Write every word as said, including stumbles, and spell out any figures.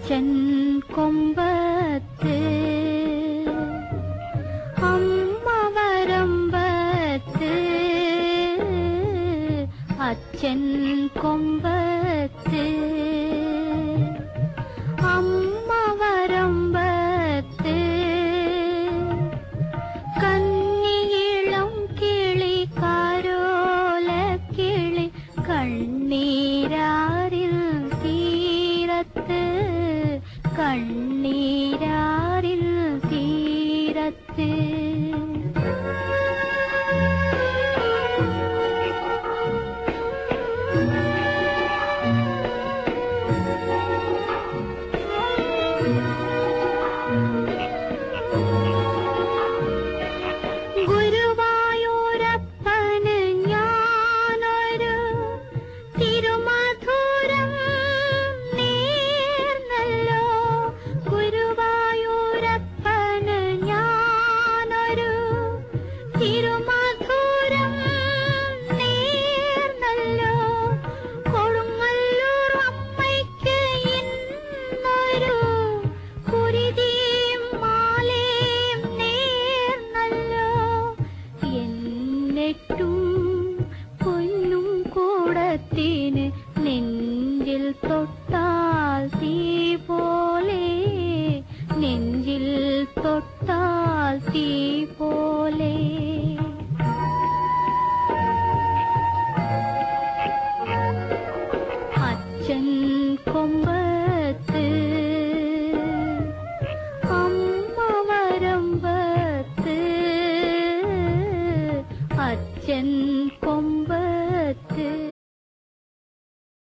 അച്ഛൻ കൊമ്പത്ത് അമ്മ വരമ്പത്ത് അച്ഛൻ കൊമ്പത്ത് അമ്മ വരമ്പത്ത് കന്നിയിളം കിളി കാരോല കിളി കണ്ണീരാരിൽ തീരത്ത് കണ്ണീരാരിൽ തീരത്ത് ഗുരുവായൂരപ്പന് ഞാനൊരു തിരുമധുരം നേർന്നല്ലോ ഗുരുവായൂരപ്പന് ഞാനൊരു തിരുമധുരം നേർന്നല്ലോ കൊടുങ്ങല്ലൂർ അമ്മയ്ക്ക് ഇന്നൊരു കുരുതിയും മാലയും നേർന്നല്ലോ എന്നിട്ടും പൊന്നും കൂടത്തിന് നെഞ്ചിൽ തൊട്ടാൽ തീ പോലെ നെഞ്ചിൽ തൊട്ടാൽ തീ പോലെ അച്ഛൻ കൊമ്പ